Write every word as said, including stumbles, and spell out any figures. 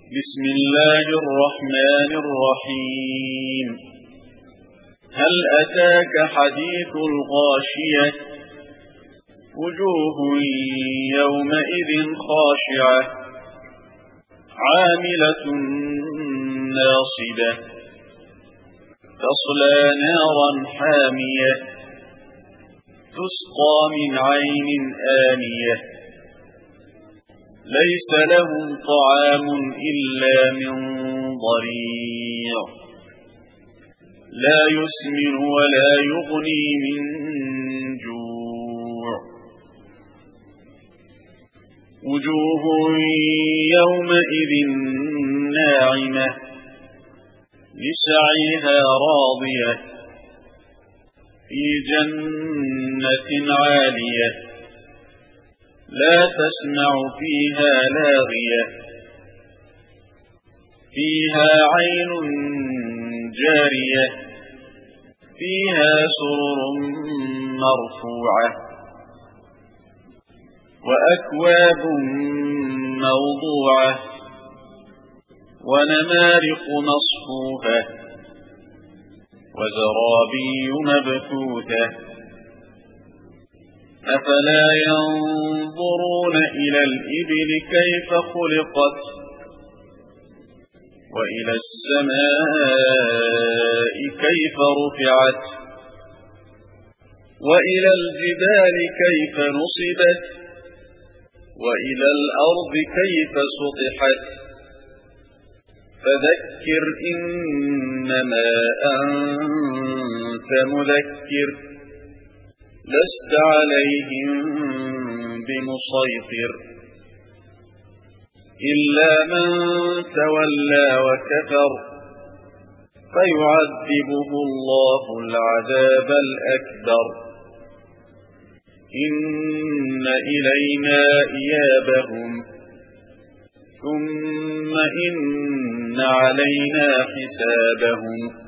بسم الله الرحمن الرحيم. هل أتاك حديث الغاشية وجوه يومئذ خاشعة عاملة ناصبة تصلى نارا حامية تسقى من عين آنية ليس لهم طعام إلا من ضريع لا يسمن ولا يغني من جوع وجوه يومئذ ناعمة لسعيها راضية في جنة عالية لا تسمع فيها لاغية فيها عين جارية فيها سرر مرفوعة وأكواب موضوعة ونمارق مصفوفة وزرابي مبثوثة أفلا ينظرون إلى الإبل كيف خلقت وإلى السماء كيف رفعت وإلى الجبال كيف نصبت وإلى الأرض كيف سطحت فذكر إنما أنت مذكر لست عليهم بمسيطر إلا من تولى وكفر فيعذبه الله العذاب الأكبر إن إلينا إيابهم ثم إن علينا حسابهم